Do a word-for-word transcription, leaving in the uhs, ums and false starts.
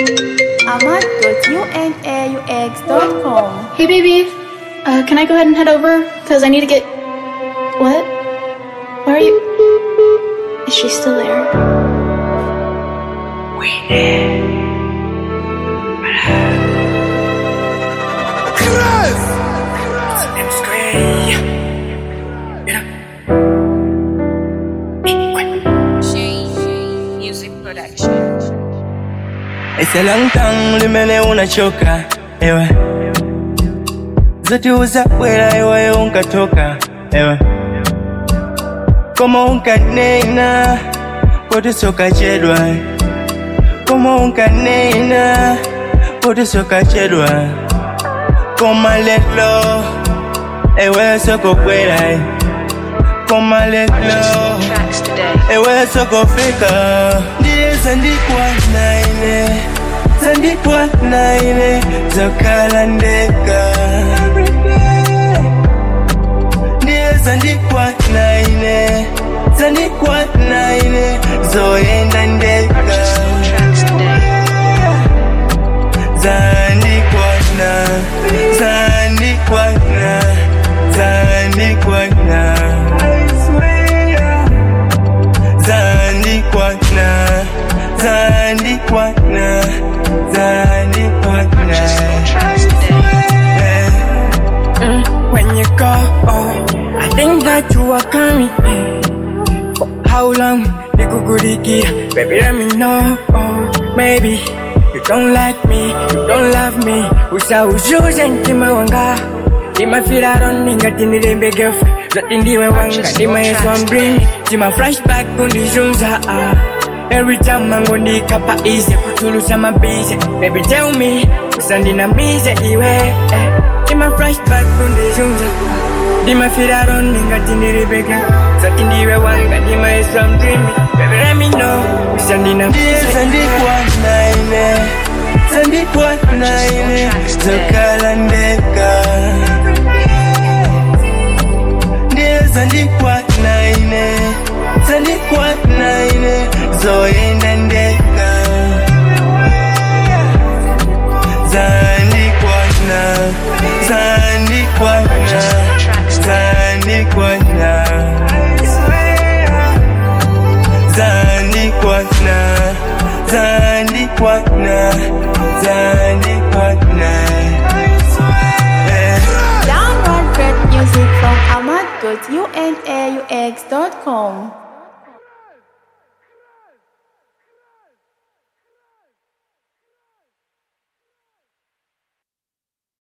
ahmad dot unaux dot com. Hey baby, uh, can I go ahead and head over? Cause I need to get... What? Where are you? Is she still there? It's a long time, limene unachoka, ewe zote uza kwela ewe unkatoka, ewe Como unkanena, kote soka chedwa Como unkanena, kote soka chedwa Koma letlo, ewe soko kwela Koma letlo, ewe soko fika Ndiye sandikwa naine Sandikwa naine Zokala ndeka Ndiye sandikwa naine Sandikwa naine Zoenda ndeka Zandikwa na Zandikwa na Zandikwa na Zandikwa na Zandikwa na Zandikwa na When you go, oh, I think that you are coming. For how long? They could go to get, baby, let me know. Oh, maybe you don't like me, you don't love me. Usa ujuze ntima wanga. Tima feel I don't think I think they beg you. That in the way wanga, tima is one bring. Tima flashback on the junza. Every time I'm gonna need kappa easy, to lose my busy. Baby, tell me, Sunday na mize iwe. Tima flashback on the junza. Dima feel I don't think I think they beg you. That in the way wanga, Dima is one dream. Baby, let me know, Sunday na mize. Sandikwa naine, Sandikwa naine, Zokala ndeka. Ndiye sandikwa naine, Sandikwa naine, Zoenda ndeka. Zandikwa na, Zandikwa na, Zandikwa na, Zandikwa na, Zandikwa na, Zandikwa na. Download great music from ahmad dot unaux dot com.